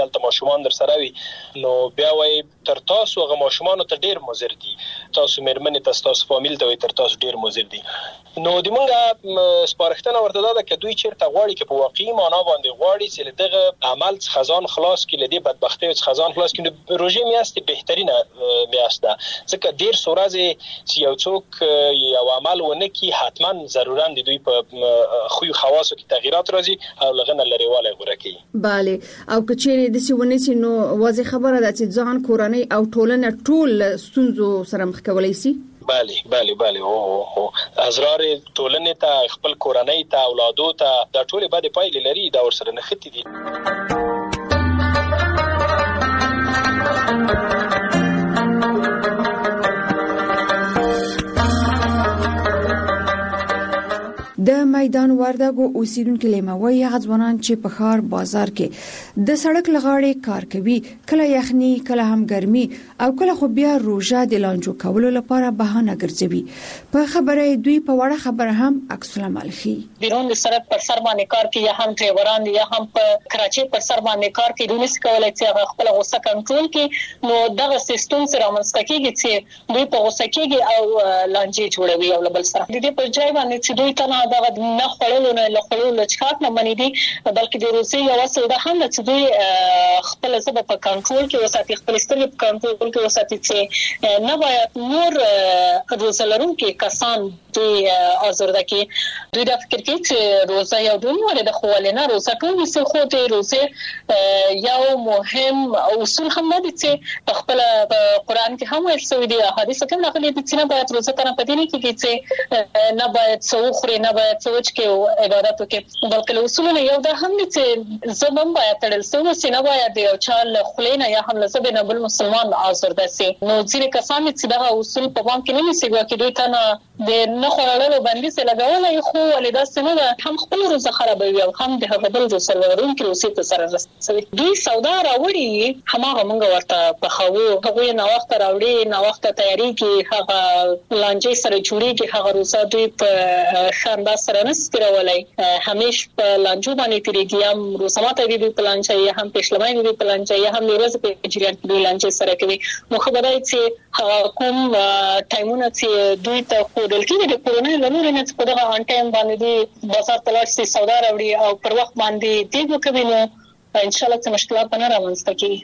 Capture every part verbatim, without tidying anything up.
دلته ماشومان در سره وي نو بیا وایي تر تاسو هغه ماشومانو ته ډېر مضر دي، تاسو مېرمنې ته ستاسو فامیل ته وایي تر تاسو ډېر مضر دي. نو د موږ سپارښتنه ورته دا ده که دوی چېرته غواړي چې په واقعي معنا باندې غواړي چې له دغه عمل څخه ځان خلاص کړي، له دې بدبختیو څخه ځان خلاص کړي، نو روژې میاشت بهترینه میاشت ده، ځکه ډېر څو ورځې چې یو څوک یو عمل ونه کړي حتما ضرورا د دوی په خوی خواصو کې تغییرات راځي او له هغه نه لرېوالی غوره کوي. بله، او که چېرې داسې ونه شي نو واضح خبره ده چې ځان، کورنۍ او ټولنه ټول ستونزو سره مخ کولی شي. بله بله بله او او ازرار ټولنې ته، خپل کورنۍ ته، اولادو ته دا ټول بدې پایلې لري، دا ورسره نښتي دي. د میدان وردګو اوسیدونکو لیموي هغه ځوانان چې په ښار بازار کې د سړک لغاړې کار کوي، کله یخني کله هم ګرمي او کله خو بیا روژه د لانجو کولو لپاره بهانه ګرځوي. په خبره دوی په وړه خبره هم عکس العمل ښيي. بیرون د سړک پر سر باندې کار کوي، یا هم ډرایوران یا هم په کراچۍ پر سر باندې کار کوي، دوی نشي کولای چې خپل غوسه کنټرول کړي، نو دغه سیستم سره رامنځته کیږي چې دوی په غوسه کېږي او لانجې جوړوي او بل سره د دې په ځای باندې چې دوی ته دغه نه خړلو نه لخړلو لچکات نه باندې دي، بلکې د روسي یو اصل د هم چې دوی خپل ځبه په کنټرول کې وساتي، خپل سترګې په کنټرول کې وساتي چې نه باید نور روزلرونکو کسان دوی آزرده کې دوی د فکر کې چې روزه یو ډول د خوالنه روزه ټول څه خو د روزه یو مهم اصول هم نه دي چې خپل قرآن کې هم ویل شوی دی، حدیث کې هم راغلي دي چې نه باید روزه کنه پدې نه کې چې نه باید څو خوري، نه باید سوچ کې او عبادت وکړي، بلکې اصولونه یو دا هم دي چې زبم باید تړل سوی سي، نه باید یو چال خلینا یا هم لزبه نه بل مسلمان آزرده سي. نو ځینې کسان چې دا اصول په پام کې نه نیسي، واکې دوی ته نه د نه خورلو باندې څه لګولای خو ولدا سمه هم خپل روزه خرابوي او هم د هغه بل روزه لرونکو روسي ته سره رسوي. دوی سودا راوړي، هماغه موږ ورته په خو هغه نه وخت راوړي، نه وخت تیاری کې هغه لانجې سره جوړيږي، هغه روزه دوی په شاندار سره نسترولای همیش په لانجو باندې تیریږي، هم روزمات دی په لانجه یا هم پښلمای دی په لانجه یا هم ورځ په جریان کې لانجه سره کوي. نو خبره چې کوم ټایمونه چې دوی ته دلته د کورونو لمر نه په دغه ان ټایم باندې دی بازار تلاش سي سودا راوړي او پر وخت باندې دیګو کوي، نو ان شاء الله چې مشکلات نه راوځي کی.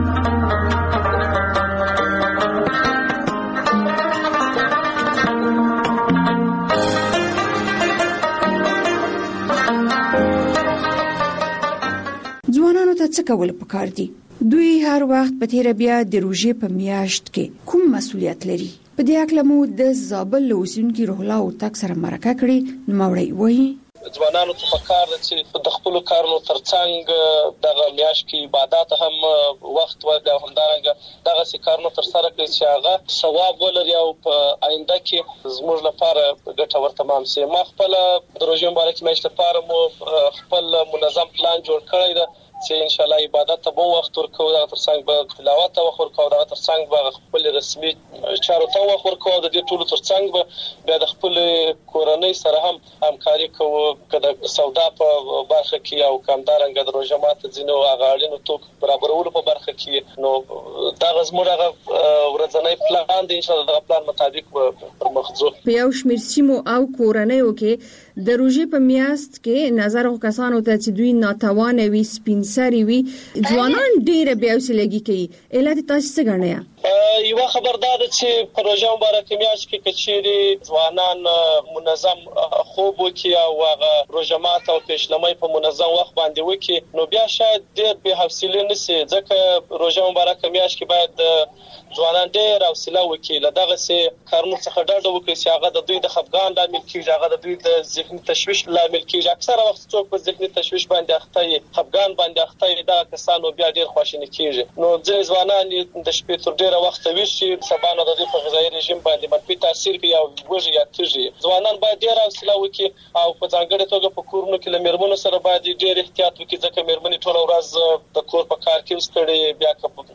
ځوانانو ته څه کول پکار دي؟ دوی هر وخت په تیر بیا د روژې په میاشت کې کوم مسؤلیت لري؟ په دې اړه مو د زابل اوسیدونکو روح الله او تک سره مرکه کړې، نو موري وایي ځوانانو ته پکار دي چې د خپل کارونو ترڅنګ دغه میاشت کې عبادت هم وخت ورکړي، همدارنګه دغه سکارونو تر سره کړي چې هغه ثواب ولري او په آینده کې زموږ لپاره ګټور تمام شي. ما خپل د روژې مبارکې میاشت لپاره مو خپل منظم پلان جوړ کړی دی چې ان شاء الله عبادت ته به وخت ورکو، دا ترڅنګ به تلاوت ته وخت ورکو، دا ترڅنګ به خپل رسمي چارو ته وخت ورکو، د دې ټولو ترڅنګ به بیا د خپل کورنۍ سره هم همکاري کوو، کله سودا په برخه کې او کمدارنګ د روژه ماته ځینو هغه اړینو توکو برابرولو په برخه کې. نو دا زموږ هغه ورځنی پلان دی، ان شاء الله دغه پلان مطابق پر مخ ځو. په یو شمېر سیمو او کورنیو کې د روژې په میاشت کې نظر او کسانو ته چې دوی ناتوانه وي، سپینسري وي، ځوانان ډېر بیا وسلګي کوي. علت تاسو څه ګڼئ؟ یو خبردار چې په روژه مبارکه میاشت کې کچېری ځوانان منظم خوب وکړي او هغه روژه ماته او پېشلمۍ په منظم وخت باندې وکړي، نو بیا شاید ډېر بې حوصلې نشي، ځکه روژه مبارکه میاشت کې باید ځوانان ډېر حوصله وکړي، له دغه سه کارونو څخه ډډه وکړي چې هغه د دوی د خفګان لامل کېږي، هغه د دوی د ذهني تشویش لامل کېږي. اکثره وخت څوک په ذهني تشویش باندې اخته وي، خفګان باندې اخته وي، دا کسانو بیا ډېر خواشیني کېږي. نو ځینې ځوانان د شپې تر ډېره وخت ویشي، سبا نه د دې په غذایي رژیم باندې منفي تاثیر کوي او وږي یا تږي. ځوانان باید ډېر حوصله وکړي او په ځانګړې توګه په کورونو کې له مېرمنو سره باید ډېر احتیاط وکړي، ځکه مېرمنې ټوله ورځ د کور په کار کې ستړي، بیا که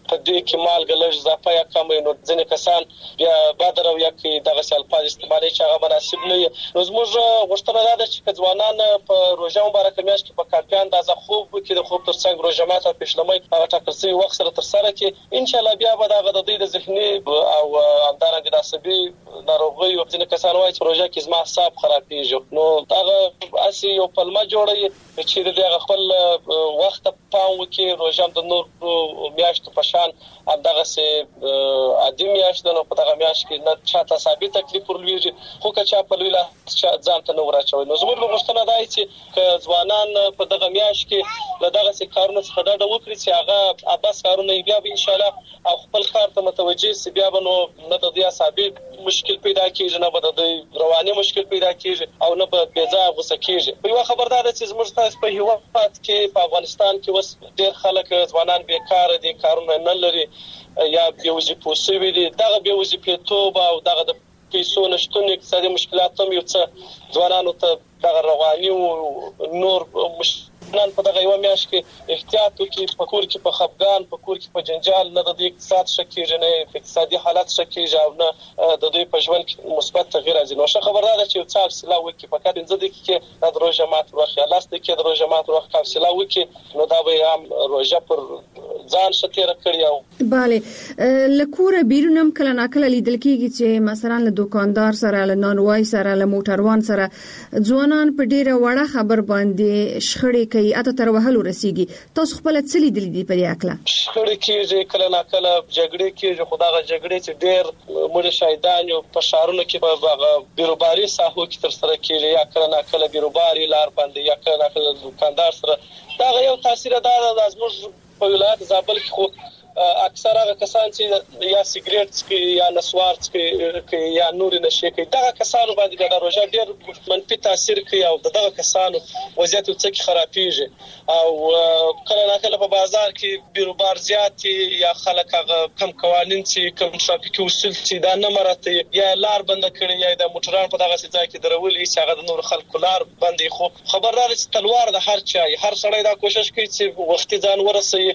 په دې کې مالګه لږ اضافه یا کم نو ځینې کسان بیا بادر او یا کې دغه الفاظ استعمالي چې هغه مناسب نه وي. نو زموږ غوښتنه دا ده چې ځوانان په روژه مبارکه میاشت کې په کافي اندازه خوب وکړي، د خوب ترڅنګ روژه ماته او پېشلمۍ هغه ټاکل شوي وخت سره ترسره کړي. ان شاء الله بیا به دغه د دوی د ذهني او همدارنګه د عصبي ناروغیو ځینې کسان وایي چې روژه کې زما اعصاب خرابېږي، نو هغه اسې یو پلمه جوړوي چې د خپل وخت پام وکړي. روژه د نور میاشتو په شان همدغه سه عادي میاشت ده، نو په دغه میاشت کې نه چاته ثابت تکلیف ورلويږي، خو که چا په لوی لاس ځان ته نه ورچوي. نو زموږ غوښتنه ده چې که ځوانان په دغه میاشت کې له دغه سه کارونو څخه ډډه وکړي چې هغه اباس کارونه بیا به ان شاء الله او خپل کار ته متوجه سي، بیا به نو نه د دې ثابت مشکل پیدا کیږي، نه به د رواني مشکل پیدا کیږي او نه به بېځای غوسه کیږي. په یو خبردار ده چې زموږ تاسو په هیواد کې په افغانستان کې وس ډېر خلک ځوانان بیکاره دي، کارونه نه لري یا بې وظیفې شوي دي. دغه بې وظیفېتوب او دغه د پیسو نشتون اقتصادي مشکلات هم یو څه ځوانانو ته دغه رواني او نور مشکلات په دغه یو میاشت کې احتیاط وکړي، په کور کې په خفګان، په کور کې په جنجال نه د اقتصاد شکیږي، نه اقتصادي حالت شکیږي او نه د دوی په ژوند کې مثبت تغییر راځي. نو ښه خبره ده چې یو څه حوصله وکړي، فقط پنځه دقیقې د روژه مات وخت یا لس دقیقې د روژه مات وخت حوصله وکړي، نو دا به هم روژه پر ځان شتیره کړی. او bale لکوره بیرونم کله ناکله لیدل کیږي چې مثلا له دکاندار سره، له نانوای سره، له موټروان سره ځوانان په ډیره وړه خبر باندې شخړې کوي، اته تر وهلو رسیږي. تاسو خپل څه لیدل دي په دې اړه؟ شخړې کېږي، کله ناکله جګړې کېږي، خو دغه جګړې چې ډېر موږ شاهدان یو په شهرونو کې په بیروباري ساحو کې تر سره کېږي، یا کله ناکله بیروباري لار باندې، یا کله ناکله دکاندار سره. دا یو تاثیر دا د زموږ په ولایت زابل کې خو اکثر هغه کسان چې یا سیګریټ څکي یا نسوار څکي یا نور نشي کوي، دغه کسانو باندې د روژه ډېر منفي تاثیر کوي او دغه کسانو وضعیت څخه خرابېږي. او کله ناکله په بازار کې بیروبار زیات یا خلک هغه کم قوانين چې کم ټرافیکي اصول چې دا نه مراته یا لار بند کړي یا د موټران په دغه ځای کې درولې چې هغه د نور خلکو لار بندي. خو خبردار چې تلوار د هر چا هر سړی دا کوشش کوي چې وختي ځان ورسوي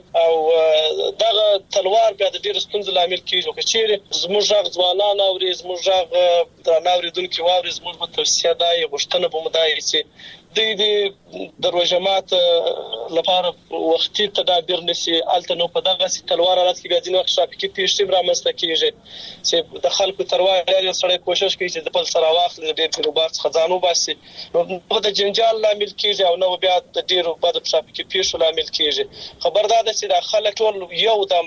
او دغه تلوار بیا د ډېر ستونزې لامل کیږي. که چیرې زموږ غږ ځوانان اوري، زموږ غږ د ناوریدونکو واوري، زموږ په توصیه دا یې غوښتنه به مو دا وي چې دوی د روژه مات لپاره وختي تدابیر نشي. الته نو په دغه تلوار حالت کې بیا ځینې وخت ټرافیکي پیښې رامنځته کیږي چې د خلکو تروار یو سړی کوشش کوي چې د بل سره واخلي، د ډېر بیروبار څخه ځان وباسي، نو د جنجال لامل کیږي او نو بیا د ډېرو بد ټرافیکي پیښو لامل کیږي. خبردار ده چې د خلک ټول یو دم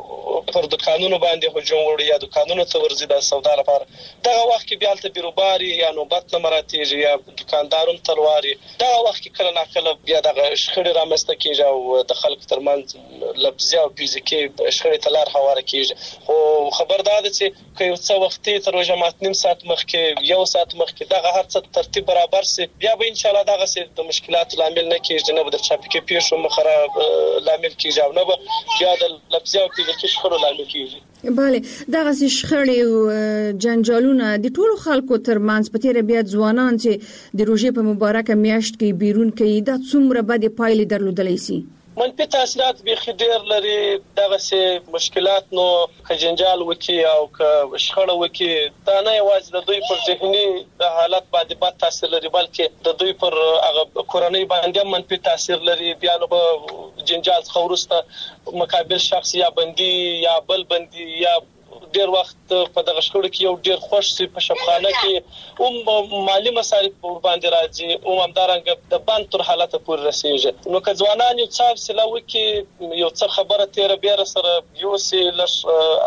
پر د قانونو باندې هجوم وړي یا د قانونو ته ورزي د سودا لپاره. دغه وخت کې بیا ته بیروباري یا نوبت مراتیږي یا دکاندارون تلواري. دا وخت کې کله ناکله بیا د شخړې رامنځته کیږي او د خلکو ترمنځ لفظي او فزیکي شخړې ته لار هواره کیږي. خو خبردار ده چې که یو څه وختي تر روژه مات نیم ساعت مخکې، یو ساعت مخکې دغه هر څه ترتیب برابر سي، بیا به ان شاء الله دغه سي د مشکلاتو لامل نه کیږي، نه به د ټرافیکي پیښو مخره لامل کیږي او نه به بیا د لفظي او فزیکي شخړو لامل کیږي. bale دغه شخړې او جنجالونه د ټولو خلکو ترمنځ په تیر بیا ځوانان چې د روژې په مبارکه میاشت کې بیرون کوي، دا څومره بد پایلې درلودلی سي؟ منفي تاثیرات به خډیر لري. دغه سه مشکلات نو که جنجال وکي او که شخړه وکي، دا نه یوازې د دوی پر ذهني حالت باندې بد تاثیر لري، بلکې د دوی پر هغه کورنۍ باندې منفي تاثیر لري. بیا نو په جنجال څخه وروسته مقابل شخص یا بندي یا بل بندي یا ډیر وخت په دغه شخړو کې یو ډیر خوش سي په شپخانه کې او مالی مصارف باندې راځي او همدارنګه د بند تر حالت پورې رسیږي. نو که ځوانان یو څه سلا وکي، یو څه خبره تیر بیر سره یو سي لش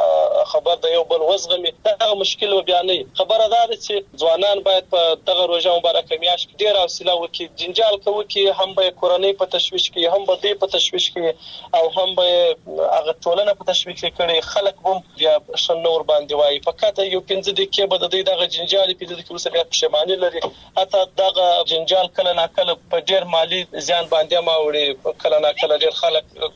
خبر د یو بل وزغمي، دا مشکل و بیانې. خبره ده چې ځوانان باید په دغه روژه مبارکه میاشت کې ډیر حوصله وکي، جنجال کوي، هم به کورنۍ په تشویش کې، هم به دې په تشویش کې او هم به هغه ټولنه په تشویش کې کړي. خلک هم بیا نور باندې وایي فقط یو پنځه دقیقې به د دې دغه جنجال په دې کې وسه بیا پښیماني لري. حتی دغه جنجال کله ناکله په ډیر مالی زیان باندې ماوړي، کله ناکله ډیر خلک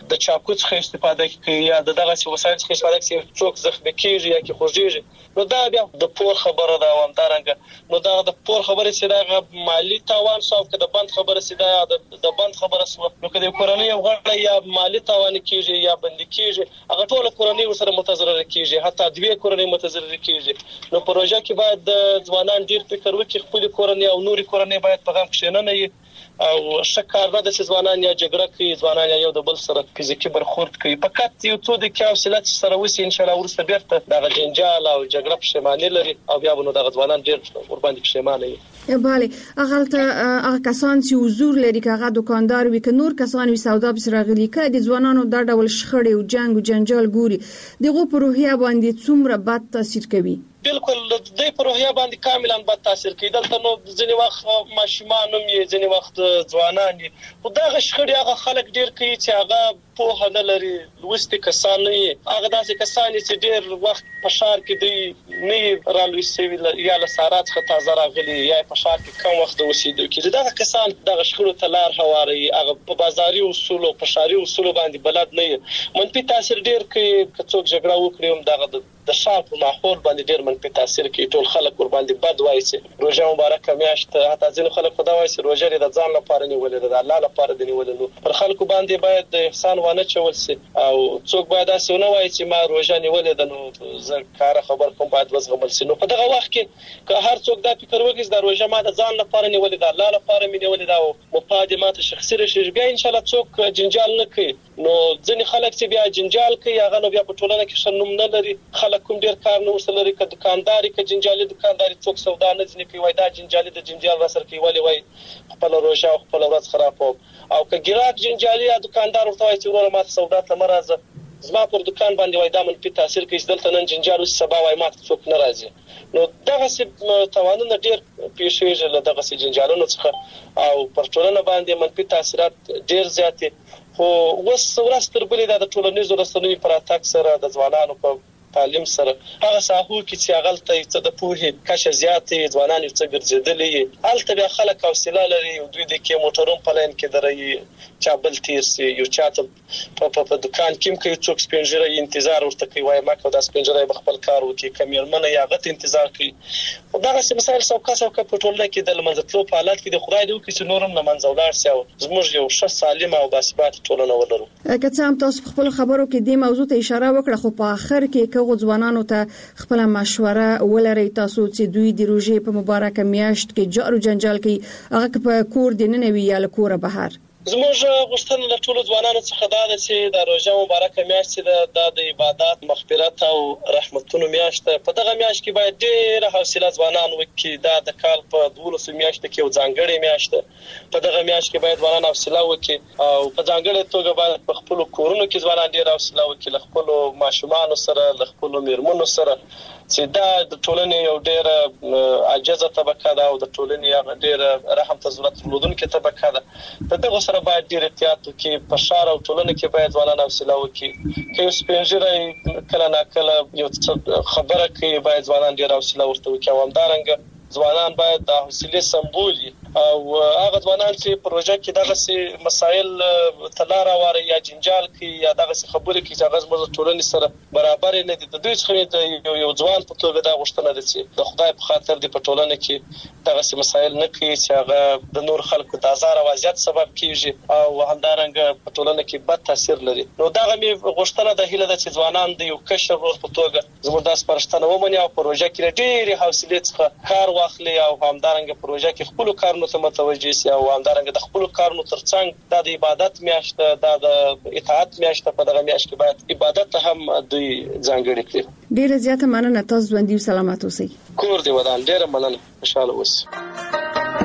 د چاقو څخه استفاده کوي یا د دغه وسایل څخه استفاده کوي څوک زخمي کیږي یا کې خوږیږي نو دا بیا د پور خبره ده او همدارنګه نو دا د پور خبره چې دا مالی تاوان سو که د بند خبره چې دا د بند خبره سو نو که د کورنۍ یو غړی یا مالی تاوان کیږي یا بند کیږي هغه ټول کورنۍ ورسره متضرر کیږي حتی دوی کورنۍ متضرر کیږي نو پروژه کې باید د ځوانان ډیر فکر وکړي خپل کورنۍ او نوري کورنۍ باید په غم کې نه نه او شکار نه د ځوانان یا جګړه کوي ځوانان یو د بل سره فزیکی برخورد کوي فقط یو څو د حوصله سره وسی ان شاء الله ورسته بیرته د جنجال او جګړه پښیماني لري او بیا به نو د ځوانان ډیر ور باندې پښیمانه وي bale اغلته هغه کسان چې حضور لري کغه دکاندار وي ک نور کسان وي سودا بس راغلي ک د ځوانانو د ډول شخړې او جنگ او جنجال ګوري دغه په روحیه باندې څومره بد تاثیر کوي بالکل د پروژه باندې کاملا بد تاثیر کوي دلته نو ځینې وخت ماشومان هم یې ځینې وخت ځوانان دي خو دا غشخړی هغه خلک ډیر کوي چې هغه په نه لري لوستي کسان نه هغه داسې کسان چې ډیر وخت په شهر کې دی نه رالوي سوي یا له سارات څخه تازه راغلي یا په شهر کې کم وخت اوسېدو کې دا کسان د غشخړو تلار هواري هغه په بازاري اصول او په شهري اصول باندې بلد نه منفي تاثیر ډیر کوي که څوک جګړه وکړي هم دغه د شار په ماحول باندې ډیر منفي تاثیر کوي ټول خلک ور باندې بد وایي چې روزه مبارکه میاشت حتی ځینې خلک خدای وایي چې روزه د ځان لپاره نیولې ده د الله لپاره دی نیولې نو پر خلکو باندې باید د احسان وانه چول سي او څوک باید تاسو نه وایي چې ما روزه نیولې ده نو زه کار خبر کوم باید وزغمل سي نو په دغه وخت کې که هر څوک دا فکر وکړي د روزه ما د ځان لپاره نیولې ده الله لپاره مې نیولې ده او مفادمات شخصي رشي بیا ان شاء الله څوک جنجال نه کوي نو ځینې خلک چې بیا جنجال کوي هغه نو بیا په ټولنه کې شنوم نه لري خلک کوم ډیر کار نه وسلري ک دکانداري ک جنجالي دکانداري څوک سودا نه ځنی کوي وای دا جنجالي د جنجال را سره کوي ولی وای خپل روزه او خپل ورځ خراب او که ګراک جنجالي یا دکاندار ورته وای چې ورور ما سودا ته مرزه زما پر دکان باندې وای دا منفي تاثیر کوي دلته نن جنجال سبا وای ما څوک ناراضي نو دغه څه توانونه ډیر پیښیږي له دغه څه جنجالونو څخه او پر ټولنه باندې منفي تاثیرات ډیر زیات خو وس ورستر بلې د ټولنیزو رسنیو پر اتاک سره د ځوانانو په تعلیم سره هغه ساحو کې چې هغه ته څه د پوهې کچه زیاتې ځوانان یې څه ګرځېدلې الته بیا خلک حوصله لري او دوی د کې موټرون په لین کې درې چا بل تیر سي یو چاته په په دکان کې کې څوک سپینجره انتظار ورته کوي وای ما کو د سپینجره په خپل کار وکي کمیرمنه یا غت انتظار کوي او دا څه مسایل څوک څوک په ټولنه کې د لمنځتلو په حالت کې د خدای دی چې نورم نه منځولار سي او زموږ یو ښه سالمه او باثبات ټولنه ولرو که څه هم تاسو خپل خبرو کې د موضوع ته اشاره وکړه خو په اخر کې هغه ځوانانو ته خپل مشوره ولري تاسو چې دوی د روزي په مبارکه میاشت کې جار او جنجال کوي هغه په کور دي نه وی یا له کوره بهر زموږ غوښتنه له ټولو ځوانانو څخه دا ده چې د روزه مبارکه میاشت ده د عبادت مغفرت او رحمتونو میاشت په دغه میاشت کې باید ډېر حوصله ځوانان وکړي دا د کال په دولسو میاشت کې یو ځانګړی میاشت په دغه میاشت کې باید ځوانان حوصله وکړي او په ځانګړي توګه باید په خپل کورونو کې ځوانان ډېر حوصله وکړي له خپل ماشومان سره له خپل میرمنو سره چې دا د ټولنې یو ډېر عاجزه طبقه ده او د ټولنې هغه ډېر رحم ته ضرورت لرونکې طبقه ده په دغه سره باید ډېر احتیاط وکړي په ښار او ټولنه کې باید ځوانان حوصله وکړي که یو سپینږیری کله ناکله یو خبره کوي باید ځوانان ډېر حوصله ورته وکړي او همدارنګه ځوانان باید د حوصله سمبول او هغه ځوانان چې پروژه کې دغه سي مسایل تلار واره یا جنجال کې یا دغه سي خبرې کې چې هغه زموږ ټولنې سره برابر نه دي د دوی څخه یو ځوان په توګه دا غوښتنه ده چې د خدای په خاطر د پټولنه کې دغه سي مسایل نه کوي چې هغه د نور خلکو د آزار او اذیت سبب کیږي او همدارنګه پټولنه کې بد تاثیر لري نو دغه می غوښتنه ده هله د ځوانان د یو کشر رول په توګه زموږ د سپارښتنه ومني او پروژه کې ډېری حوصله څخه کار واخلي او همدارنګه پروژه کې خپل کارونه ته متوجي سي او همدارنګه د خپل کارونو ترڅنګ د عبادت میاشت د اطاعت میاشت په دغه میاشت کې باید عبادت هم دوی ځانګړي کړي ډیره زیاته مننه تاسو ژوندۍ او سلامات اوسئ کور دی ودان ډیره مننه خوشاله اوسئ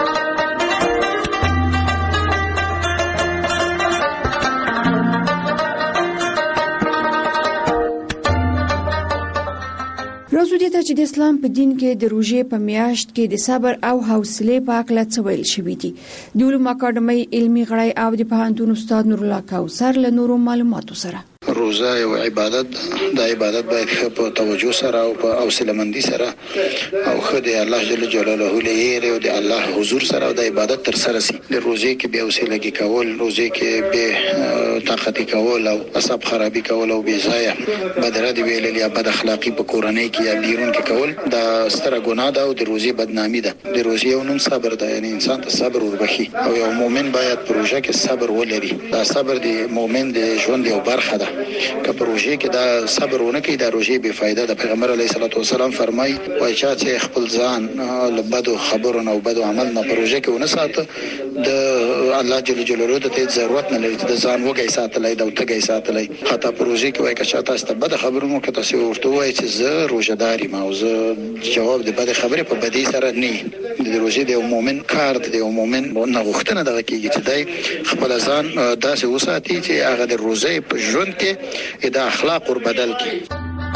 راځو دې ته چې د اسلام په دین کې د روزې په میاشت کې د صبر او حوصله په اړه څه ویل شوی دي د علوم اکاډمي علمي غړی او د پوهنتون استاد نور الله کوثر له نورو معلوماتو سره روزه او عبادت د عبادت باید په توجه سره او په حوصله مندي سره او خدای الله جل جلاله لري او د الله حضور سره د عبادت تر سره سي د روزه کې به حوصله کې کول روزه کې به طاقتي کول او اعصاب خرابي کول او بې ځایه بدرد ویل یا بد اخلاقی په کورنۍ کې یا بیرون کې کول دا ستره ګناه ده او د روزي بدنامي ده. د روزي یو نوم صبر ده، یعنی انسان ته صبر وربخي او یو مؤمن باید پروژه کې صبر ولري. دا صبر د مؤمن د ژوند یو برخه ده. که پروژه کې دا صبر ونه کوي دا روزي بې فایده ده. پیغمبر علیه الصلاه والسلام فرمایي وای چې خپل ځان له بدو خبرونو او بدو عمل نه پروژه کې ونه ساته د الله جل جلاله ته ضرورت نه لري د ځان وګي ساتلای دا وتګي ساتلای. حتی پروژه کې وای که شاته است بد خبرونو کې تاسو ورته وای چې زه روزداري ما او زه جواب د بد خبره په بدی سره نه د روزي د مؤمن کار د مؤمن نه غوښتنه دغه کیږي چې دای خپل ځان داسې وساتي چې هغه د روزي په ژوند کې د اخلاق ور بدل کړي.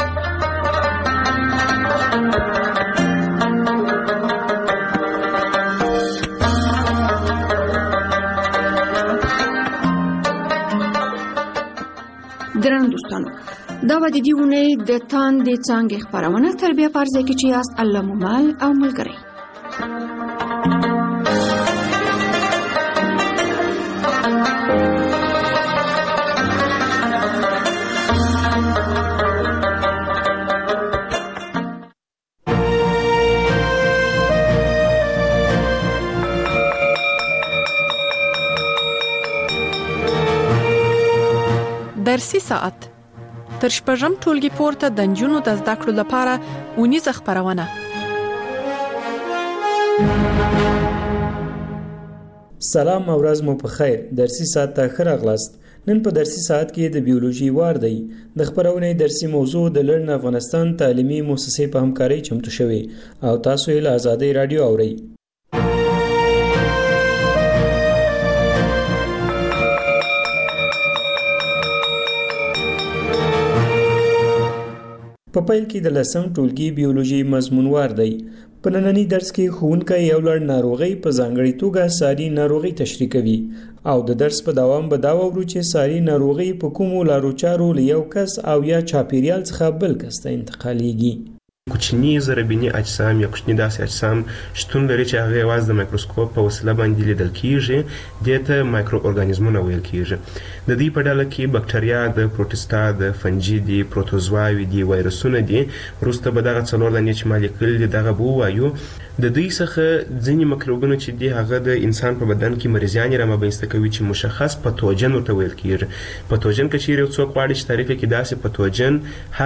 درنو دوستانو دا و د دې ونې د تاندې څانګې خپرونه تر بیا په ځای کې چې یاست الله مو مل او ملګری. درسي ساعت تر شپږم ټولګي پورته د نجونو د زده کړو لپاره ونیزه خپرونه. سلام او ورځ مو په خیر. درسي ساعت ته ښه راغلاست. نن په درسي ساعت کې د بیولوژي وار دی. د خپرونې درسي موضوع د لړن افغانستان تعلیمي مؤسسې په همکارۍ چمتو شوی او تاسو یې له آزادۍ رادیو اورئ. په پیل کې د لسم ټولګي بیولوژي مضمونوار دی. په نننی درس کې ښوونکی یو لړ ناروغۍ په ځانګړې توګه ساري ناروغۍ تشریح کوي او د درس په دوام به دا واورو چې ساري ناروغۍ په کومو لارو چارو له یو کس او یا چاپیریال څخه بل کس ته انتقالیږي. کوچني ضربیني اجسام یا کوچني داسې اجسام شتون لري چې هغه یوازې د مایکروسکوپ په وسیله باندې لیدل کیږي. دې ته مایکرو ارګانیزمونه ویل کیږي. د دې په ډله کې بکټریا، د پروټستا، د فنجي دي، پروتوزواوي دي، وایرسونه دي. وروسته به دغه څلور دانې چې مالیکول دي دغه به ووایو. د دوی څخه ځینې مکروبونه چې دي هغه د انسان په بدن کې مریضیانې رامنځته کوي چې مشخص پتوجن ورته ویل کیږي. پتوجن که چیرې یو څوک غواړي چې تعریف کړي داسې پتوجن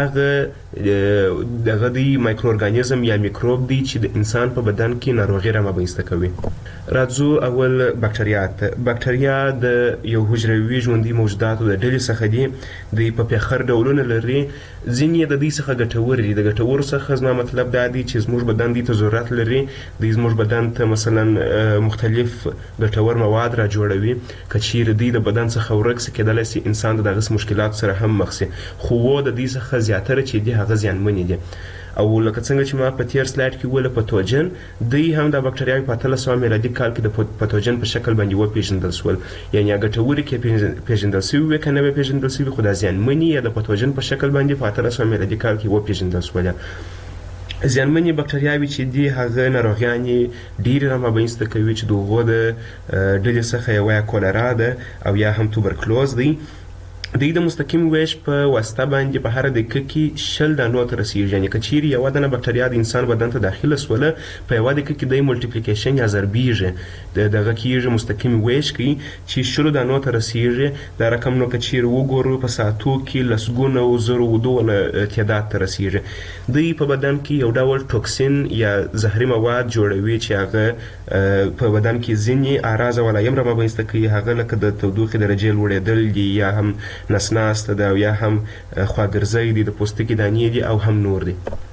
هغه دغه دی مایکرو ارګانیزم یا میکروب دی چې د انسان په بدن کې ناروغي رامنځته کوي. راځو اول بکټریا ته. بکټریا د یو حجروي ژوندي موجوداتو د ډلې څخه دي. دوی په پیخر ډولونه لري. ځینې د دوی څخه ګټور دي. د ګټورو څخه زما مطلب دا دی چې زموږ بدن دوی ته ضرورت لري. دوی زموږ بدن ته مثلا مختلف ګټور مواد را جوړوي. که چیرې دوی د بدن څخه ورک سي کېدلی سي انسان د دغسې مشکلاتو سره هم مخ سي، خو د دوی څخه زیاتره چې دي هغه زیانمنې دي. او لکه څنګه چې ما په تیر سلاید کې ویل پتوجن دوی هم د بکټریاوي په اتلس سوه میلادي کال کې د پتوجن په شکل باندې وپېژندل شول. یعنې یا ګټورې کې پېژندل شوي وې که نه وې پېژندل شوي، خو دا زیانمنې یا د پتوجن په شکل باندې په اتلس سوه میلادي کال کې وپېژندل شولې. زیانمنې بکټریاوي چې دي هغه ناروغیانې ډېرې رامنځته کوي چې د هغو د ډلې څخه یوه یا کولرا ده او یا هم توبرکلوز دی. دوی د مستقیم ویش په واسطه باندې په هره دقیقه کې شل دانو ته رسیږي. یعنې که چیرې یوه دانه بکټریا د انسان بدن ته داخله سوله په یوه دقیقه کې دوی ملټیپلیکیشن یا ضربیږي دغه کېږي مستقیم ویش کوي چې شلو دانو ته رسیږي. دا رقم نو که چیرې وګورو په ساعتو کې لسګونه او زرو ودونه تعداد ته رسیږي. دوی په بدن کې یو ډول ټوکسین یا زهري مواد جوړوي چې هغه په بدن کې ځینې اعراض او علایم رامنځته کوي. هغه لکه د تودوخې درجې لوړېدل دي یا هم نسناسته ده او یا هم خواګرځی دي، د پوستکي دانې دي او هم نور دي.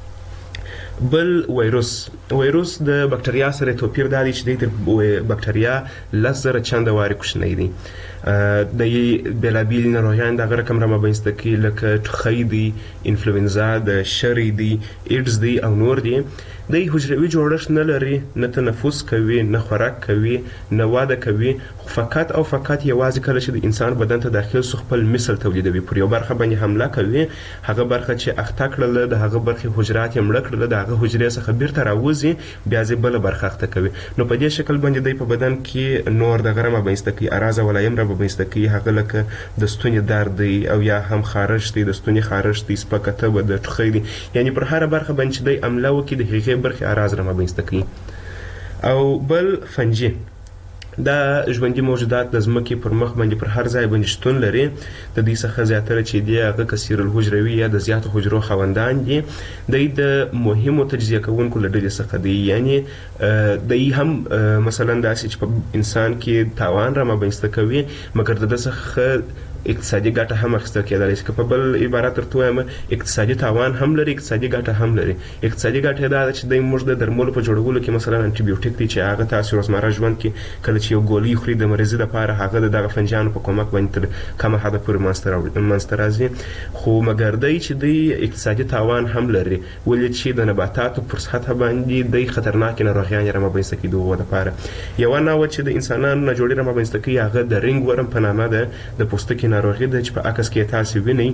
بل وایروس. وایروس د بکټریا سره توپیر دا دی چې دی تر بکټریا لس زره چنده وارې کوچنی دی. د بېلابېلې ناروغیانې د هغه رقم رامنځته کوي لکه ټوخی دی، انفلوینزا ده، شری دی، ایډز دی او نور دی. دی حجروي جوړښت نه لري، نه تنفس کوي، نه خوراک کوي، نه واده کوي، خو فقط او فقط یوازې کله چې د انسان بدن ته داخل سو خپل مثل تولیدوي. پر یو برخه باندې حمله کوي، هغه برخه چې اخته کړله د هغه برخې حجرات یې مړه کړله د هغه حجرې څخه بیرته راوځي بیا ځې بله برخه اخته کوي. نو په دې شکل باندې دی په بدن کې نور دغه رامنځته کوي، اراز او ولایم رامنځته کوي، هغه لکه د ستوني درد دی او یا هم خارش دی، د ستوني خارش دی، سپکه تبه د ټوخی دی، یعنی پر هره برخه باندې چې دی عمله وکړي د هغې برخې اراز رامنځته کوي. او بل فنجي دا ژوندي موجودات د ځمکې پر مخ باندې پر هر ځای باندې شتون لري. د دې څخه زیاتره چې دی هغه کثیر الحجروي یا د زیاتو حجرو خاوندان دي. دی د مهمو تجزیه کوونکو له ډلې څخه دی، یعنی دی هم مثلا داسې چې په انسان کې تاوان رامنځته کوي مګر د ده څخه اقتصادي ګټه هم اخیستل کېدلی شي. که په بل عبارت درته ووایم اقتصادي تاوان هم لري، اقتصادي ګټه هم لري. اقتصادي ګټه یې دا ده چې دی موږ د درملو په جوړولو کې مثلا انټي بیوټیک دی چې هغه تاسو روزمره ژوند کې کله چې یو ګولۍ خوري د مریضي لپاره هغه د دغه فنجانو په کومک باندې تر کمه حده پورې منځته راځي. خو مګر دی چې دی اقتصادي تاوان هم لري، ولې چې د نباتاتو پر سطحه باندې دی خطرناکې ناروغیانې رامنځته کوي د هغو لپاره. یوه نوعه چې د انسانانو نه جوړې رامنځته کوي هغه د رنګ ورم په نامه ده، د پوستکي ناروغي ده چې په عکس کې تاسو وینئ.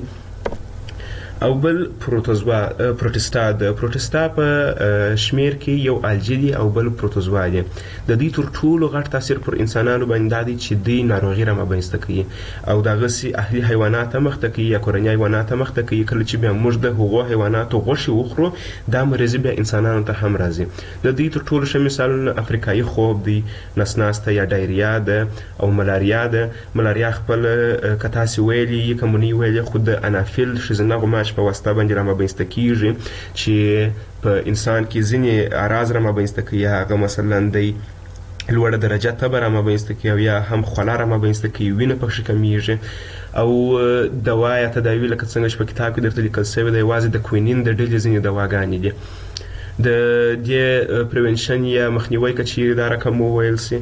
او بل پروتوزوا پروټستا د پروټستا په شمیر کې یو الجی دی او بل پروتوزوا دی. د دې تر ټولو غټ تاثیر پر انسانانو باندې دی چې دی ناروغي رامنځته کوي او دغسې اهلي حیوانات هم مخته کوي یا کورني حیوانات هم مخته کوي. کله چې بیا موږ د هغو حیواناتو غوښې وخورو دا مریضي بیا انسانانو ته هم راځي. د دې تر ټولو ښه مثالونه افریقایي خوب دی، نسناسته یا ډایریا ده او ملاریا ده. ملاریا خپل که تاسې ویلي یې که مونی ویلي خو د انافیل ښځینه غوماش په واسطه باندې رامنځته کېږي چې په انسان کې ځینې اراز رامنځته کوي. هغه مثلا دی لوړه درجه تبه رامنځته کوي او یا هم خوله رامنځته کوي، وینه پکښې کمیږي. او دوا یا تداوي لکه څنګه چې په کتاب کې درته لیکل شوی دی یوازې د کوینین د ډلې ځینې دواګانې دي. د دې پریونشن یا مخنیوی که چیرې دا رقم وویل سي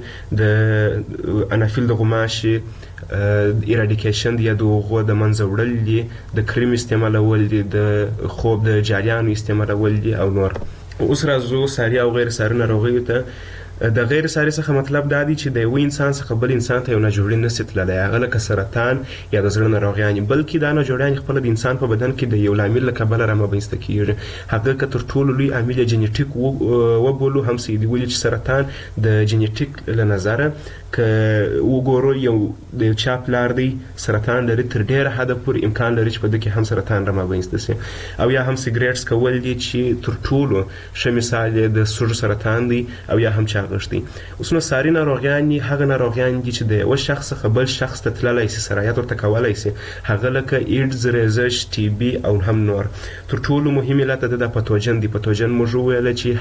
د انافیل د غوماشې ایراډیکیشن دی یا د هغو د منځه وړل دي، د کریم استعمالول دي، د خوب د جاریانو استعمالول دي او نور. اوس راځو ساري او غیر ساري ناروغیو ته. د غیر ساري څخه مطلب دا دی چې د یو انسان څخه بل انسان ته یو ناجوړي نسي تللی، هغه لکه سرطان یا د زړه ناروغیانې، بلکې دا ناجوړیانې خپله د انسان په بدن کې د یو لامل له کبله رامنځته کېږي. هغه که تر ټولو لوی عامل یې جنیټیک وبولو هم څه دي، ولې چې سرطان د جنیټیک له نظره که وګورو یو د یو چا پلار دی سرطان لري تر ډېره حده پورې امکان لري چې په ده کې هم سرطان رامنځته سي. او یا هم سګریټس کول دي چې تر ټولو ښه مثال یې د سږو سرطان دی او یا هم چاغښت دی. اوس نو ساري ناروغیانې هغه ناروغیان دي چې د یوه شخص څخه بل شخص ته تللی سي، سرایت ورته کولی سي، هغه لکه ایډز، ریزش، ټي بي او هم نور. تر ټولو مهم علت د ده پتوجن دی. پتوجن موږ وویله چې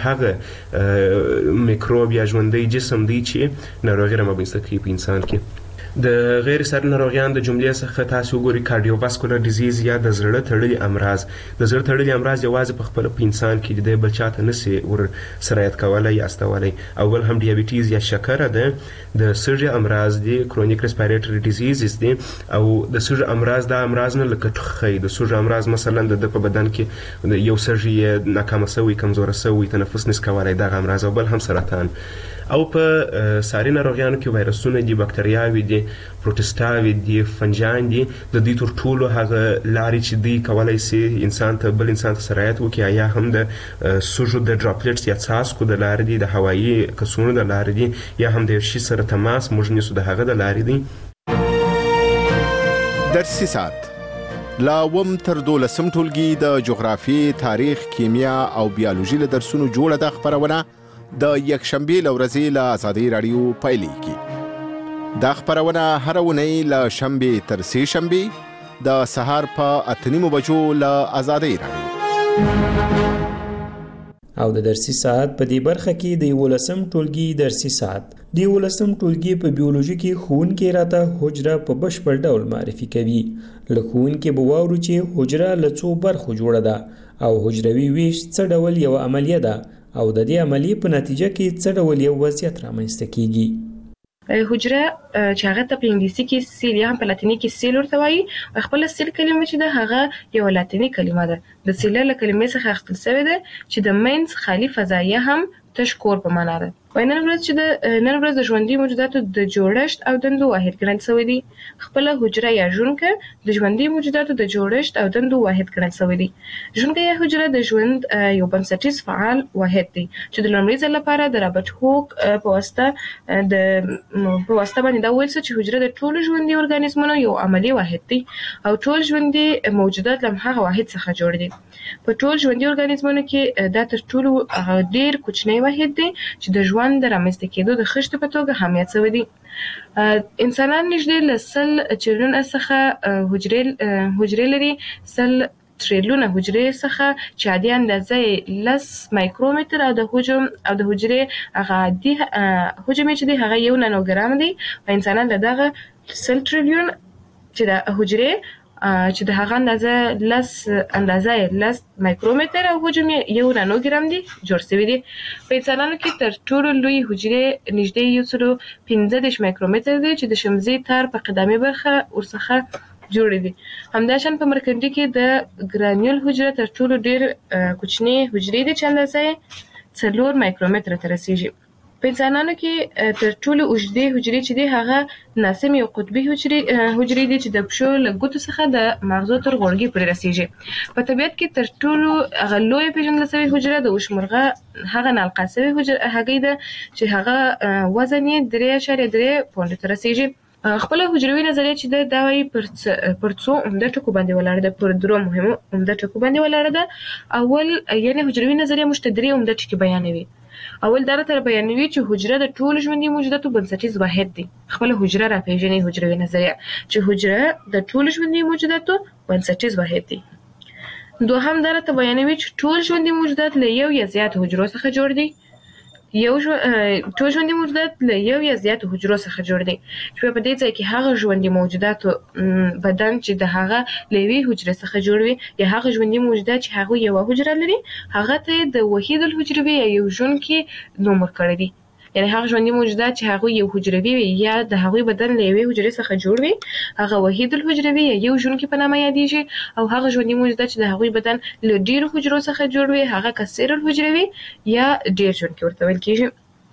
هغه میکروب یا ژوندی جسم دی چې ناروغي رامنځته کوي په انسان کې. د غیر ساري ناروغیان د جملې څخه تاسو وګورئ کارډیوواسکولر ډیزیز یا د زړه تړلي امراض. د زړه تړلي امراض یوازې په خپله په انسان کې دی، بل چاته نسي ور سرایت کولی یا استولی. او بل هم ډیابیټیز یا شکره ده. د سږي امراض دي، کرونیک ریسپایریټري ډیزیزز دي. او د سږي امراض دا امراض نه لکه ټوخی، د سږي امراض مثلا د ده په بدن کې یو سږي یې ناکامه سوی، کمزوره سوی، تنفس نس کولی، دغه امراض. او بل هم سرطان. او په ساري ناروغیانو کې وایرسونه دي، بکتریاوې دي، پروټسټاوې دي، فنجان دي. د دوی تر ټولو هغه لارې چې دوی کولی سي انسان ته بل انسان ته سرایت وکړي یا هم د سږو د ډراپلیټس یا څاڅکو د لارې دي، د هوایي کڅوړو د لارې دي، یا هم د یو شي سره تماس موږ نیسو د هغه د لارې دي. درسي ساعت لا اووم تر دولسم ټولګي د جغرافیې، تاریخ، کیمیا او بیولوژي له درسونو جوړه ده خپرونه د یکشنبې له ورځې له ازادۍ راډیو پیلېږي. دا خپرونه هره اونۍ له شنبې تر سې شنبې د سهار په اته نیمو بجو له ازادۍ راډیو. او د درسي ساعت په دې برخه کې د یولسم ټولګي درسي ساعت د یولسم ټولګي په بیولوژي کې ښوونکی راته حجره په بشپړ ډول معرفي کوي. له ښوونکي به واورو چې حجره له څو برخو جوړه ده او حجروي ویش څه ډول یوه عملیه ده او د دې عملیې په نتیجه کې څه ډول یو وضعیت رامنځته کیږي. حجره چې هغه ته په انګلیسي کې سیل یا هم په لاتیني کې سیل ورته وایي. خپله سیل کلمه چې ده هغه یوه لاتیني کلمه ده. د سیله له کلمې څخه اخیستل شوې ده چې د منځ خالي فضایه هم تش کور په معنا ده. نن ورځ چې د نن ورځ د ژوندي موجوداتو د جوړښت او دندو واحد ګڼل شوی دی. خپل حجره یا ژوندکه د ژوندي موجوداتو د جوړښت او دندو واحد ګڼل شوی دی. ژوندکه یا حجره د ژوند یو بنسټیز فعال واحد دی چې د لومړي ځل لپاره د رابرټ هوک په واسطه د په واسطه باندې دا ویل چې حجره د ټولو ژوندي ارګانیزمونو یو عملی واحد دی او ټول ژوندي موجودات له هغه واحد څخه جوړ دي. په ټول ژوندي ارګانیزمونو کې دا تر ټولو ډیر کوچنی واحد دی چې د ژوند د رامنځته کېدو د خښتې په توګه اهمیت شوی دی. انسانان نږدې له سل چریلیونه څخه حجرې حجرې لري. سل تریلیونه حجرې څخه چې عادي اندازه یې لس مایکرومتر او د حجم او د حجرې هغه عادي حجم چې دی هغه یو نانوګرام دی. په انسانان له دغه سل تریلیون چې د حجرې چې د هغه اندازه لس اندازه یې لس مایکرومتر او حجم یې یو نانوګرام دی جوړ شوی دی. په انسانانو کې تر ټولو لوی حجرې نږدې یو سلو پنځه دېرش مایکرومتر دی چې د شمزي تار په قدامي برخه ورڅخه جوړې دي. همداشان په مرکندي کې د ګرانیول حجره تر ټولو ډیر کوچنی حجرې دي چې اندازه یې څلور مایکرومتر ته رسیږي. په انسانانو کې تر ټولو اوږدې حجرې چې دی هغه ناسم یو قطبي حجرې حجرې دي چې د پښو له ګوتو څخه د مغزو تر غوړګي پورې رسیږي. په طبیعت کې تر ټولو هغه لویه پیژندل شوې حجره د وشمرغه هغه نالقا شوې حجره هګۍ ده چې هغه وزن یې درې اعشاریه درې پونډو ته رسیږي. خپل حجروي نظریه چې دا وایي پر پر څو عمده ټکو باندې ولاړه ده. پر درو مهمو عمده ټکو باندې ولاړه ده. اول یعنی حجروي نظریه موږ ته درې عمده ټکي بیانوي. اول دا راته بیانوي چې حجره د ټولو ژوندي موجوداتو بنسټیز واحد دی. خپل حجره راپېژني حجروي نظریه چې حجره د ټولو ژوندي موجوداتو بنسټیز واحد دی. دوهم دا راته بیانوي چې ټول ژوندي موجودات له یو یا زیات حجرو څخه جوړ دي. یو ټول ژوندي موجودات له یو یا زیاتو حجرو څخه جوړ دي چې په دې ځای کې هغه ژوندي موجوداتو بدن چې د هغه له یوې حجرې څخه جوړ وي یا هغه ژوندي موجودات چې هغه یوه حجره لري هغه ته د وحید الحجروي یا یو ژوندي نوم ورکړی دی. یعنی هغه ژوندي موجودات چې هغه یو حجروي وي یا د هغوی بدن له یوې حجرې څخه جوړ وي هغه وحید الحجروي یا یو ژوندي په نامه یادیږي. او هغه ژوندي موجودات چې د هغوی بدن له ډیرو حجرو څخه جوړ وي هغه کثیر الحجروي یا ډیر ژوندي ورته ویل کیږي.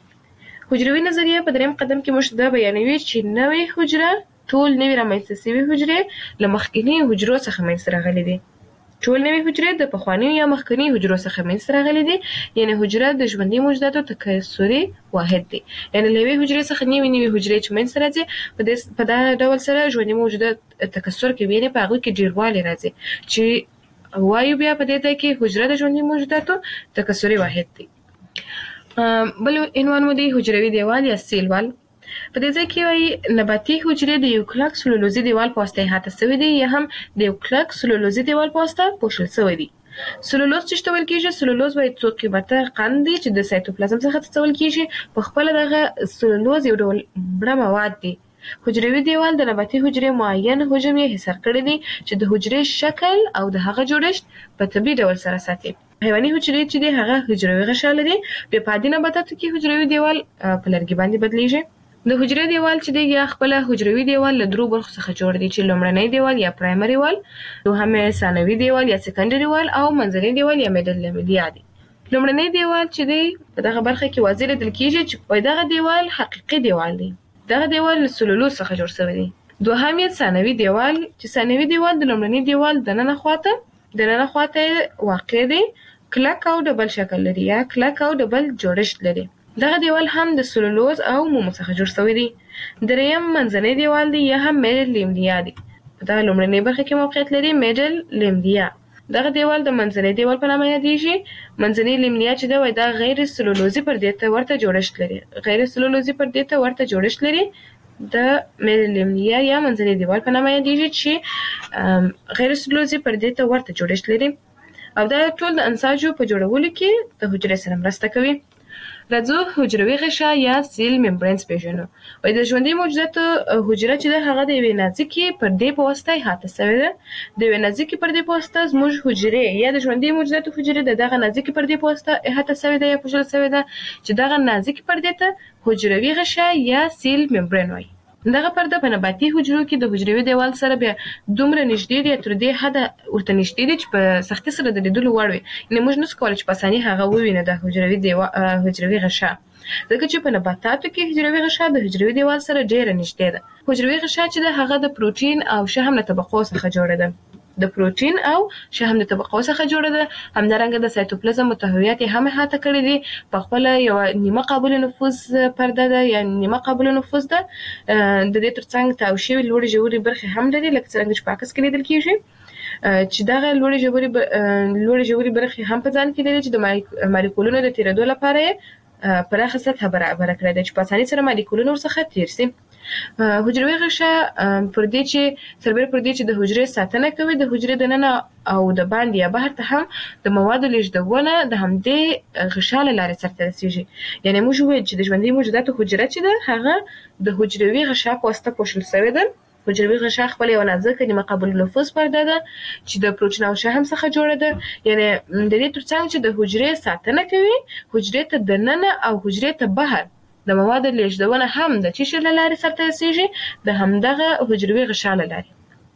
حجروي نظریه په دریم قدم کې موږ دا بیانوي چې نوې حجره ټول نوې رامنځته شوې حجرې له مخکینی حجرو څخه منځته راغلي دي. ټول نوې حجرې د پخوانیو یا مخکینی حجرو څخه منځته راغلي دي. یعنی حجره د ژوندي موجوداتو تکثري واحد دی. یعنی له یوې حجرې څخه نوې نوې حجرې چې منځته راځي په دغه ډول سره ژوندي موجودات تکثر کوي. یعنی په هغوی کې ډیروالی راځي چې وایو بیا په دې ځای کې حجره د ژوندي موجوداتو تکثري واحد دی. بل عنوان مو دی حجروي دیوال یا سیل وال. په دې ځای کې وایي نباتي حجرې د یو کلک سلولوزي دیوال په واسطه احاطه شوي دي یا هم د یو کلک سلولوزي دیوال په واسطه پوښل شوی دی. سلولوز چې ته ویل کېږي سلولوز وایي څو قیمته قند دی چې د سایتوپلازم څخه څڅول کېږي. په خپله دغه سلولوز یو ډول مړه مواد دی. حجروي دیوال د نباتي حجرې معین حجم یې حصار کړی دی چې د حجرې شکل او د هغه جوړښت په طبیعي ډول سره ساتي. حیواني حجرې چې دی هغه حجروي غشا لري. بیا په عادي نباتاتو کې حجروي دیوال په لرګي باندې بدلیږي. د حجرې دیوال چې دی یا خپل حجروي دیوال له درو برخو څخه جوړ دی چې لومړنی دیوال یا پرایمري وال، دوهم ثانوي دیوال یا سکندري وال او منځنی دیوال یا میډل لیملیا دی. لومړنی دیوال چې دی په دغه برخه کې واضح لیدل کېږي چې دغه دیوال حقیقي دیوال دی. دغه دیوال له سلولوز څخه جوړ شوی دی. دوهم یې ثانوي دیوال چې ثانوي دیوال د لومړني دیوال د ننه خواته د ننه خواته واقع دی، کلک او ډبل شکل لري یا کلک او ډبل جوړښت لري. دغه دیوال هم د سلولوز او مومو څخه جوړ شوی دی. دریم منځنی دیوال دی یا هم میډل لیملیا دی. په دغه لومړنۍ برخه کې موقعیت لري میډل لیملیا. دغه دیوال د منځنی دیوال په نامه یادیږي. منځنی لیملیا چې دی دا غیر سلولوزي پردې ته ورته جوړښت لري. غیر سلولوزي پردې ته ورته جوړښت لري. د میډل لیملیا یا منځنی دیوال په نامه یادیږي چې غیر سلولوزي پردې ته ورته جوړښت لري او دا ټول د انساجو په جوړولو کې د حجرې سره مرسته کوي. راځو حجروي غشا یا سیل ممبرینز پیژنو. وایي د ژوندي موجوداتو حجره چې ده هغه د یوې نازکې پردې په واسطه احاطه شوې ده. د یوې نازکې پردې په واسطه زموږ حجرې یا د ژوندي موجوداتو حجرې د دغه نازکې پردې په واسطه احاطه شوې ده یا پوښل شوې ده چې دغه نازکې پردې ته حجروي غشا یا سیل ممبرین وایي. دغه پرده په نباتي حجرو کې د حجروي دیوال سره بیا دومره نږدې دي تر دې حده ورته نږدې دي چې په سختي سره د لیدلو وړ وي. یعنې موږ نشو کولی چې په اساني هغه ووینو د حجروي دیوال حجروي غشا، ځکه چې په نباتاتو کې حجروي غشا د حجروي دیوال سره ډېره نږدې ده. حجروي غشا چې ده هغه د پروټین او شحم له طبقو څخه جوړه ده. د پروټین او شحم د طبقو څخه جوړه ده. همدارنګه د سایتوپلازم متحویات یې هم احاطه کړي دي. په خپله یوه نیمه قابل نفوذ پرده ده یا نیمه قابل نفوذ ده. د دې ترڅنګ تاو شوي لوړې ژورې برخې هم لري، لکه څرنګه چې په عکس کې لیدل کېږي چې دغه لوړې ژورې لوړې ژورې برخې هم په ځان کې لري چې د مالیکولونو د تېرېدو لپاره یې پراخه سطحه برابره کړې ده چې په اسانۍ سره مالیکولونه ورڅخه تېر سي. حجروي غشا پر دې چې سربېره پر دې چې د حجرې ساتنه کوي، د حجرې دننه او د باندې یا بهر ته هم د موادو لیږدونه د همدې غشا له لارې سرته رسېږي. یعنې موږ وویل چې د ژوندي موجوداتو حجره چې ده هغه د حجروي غشا په واسطه پوښل شوې ده. حجروي غشا خپل یو نازکه نیمه قابل نفوذ پرده ده چې د پروټین او شحم څخه جوړه ده. یعنې د دې ترڅنګ چې د حجرې ساتنه کوي، حجرې ته دننه او حجرې ته بهر د موادو لیږدونه هم د څه شي له لارې سرته رسېږي؟ د همدغه حجروي غشا له لارې.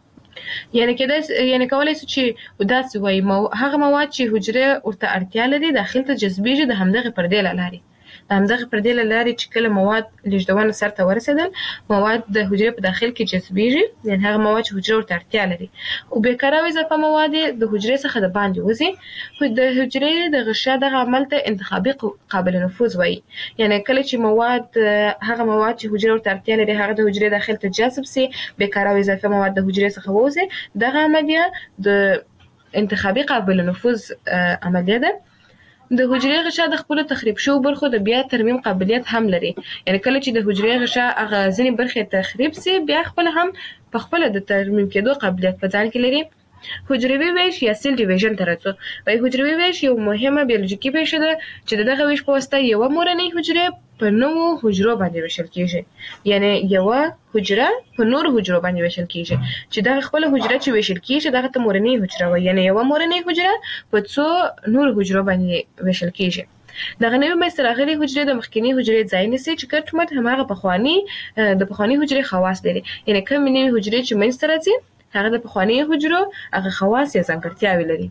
یعنې کېدای یعنې کولی شو چې داسې وایي هغه مواد چې حجرې ورته اړتیا لري داخل ته جذبېږي د همدغې پردې له لارې. د همدغه پردې له لارې چې کله مواد لیږدونه سرته ورسېدل، مواد د حجرې په داخل کې جذبېږي، یعنې هغه مواد چې حجرې ورته اړتیا لري، او بېکاره او اضافه مواد د حجرې څخه د باندې وځي. د حجرې د غشا دغه عمل ته انتخابي قابل نفوذ وایي. یعنې کله چې مواد هغه مواد چې حجرې ورته اړتیا لري هغه د حجرې داخل ته جذب سي، بېکاره او اضافه مواد د حجرې څخه ووځي، دغه عملیه د انتخابي قابل نفوذ عملیه ده. د حجرې غشا د خپلو تخریب شوو برخو د بیا ترمیم قابلیت هم لري. یعنې کله چې د حجرې غشا هغه ځینې برخې تخریب سي، بیا خپله هم په خپله د ترمیم کېدو قابلیت په ځان کې لري. حجروي ویش یا سیل ډیویژن ته راځو. وایي حجروي ویش یو مهمه بیولوژیکي پیښه ده چې د دغه ویش په واسطه یوه مورنۍ حجرې په نوو حجرو باندې ویشل کېږي. یعنې یوه حجره په نورو حجرو باندې ویشل کېږي چې دغه خپله حجره چې ویشل کېږي دغه ته مورنۍ حجره وایي. یعنې یوه مورنۍ حجره په څو نورو حجرو باندې ویشل کېږي. دغه نوې منځته راغلې حجرې د مخکینۍ حجرې ځای نیسي چې ګډ مټ هماغه پخواني د پخواني حجرې خواص لري. یعنې کومې نوې حجرې چې منځته راځي هغه د پخواني حجرو هغه خواص یا ځانګړتیاوې لري.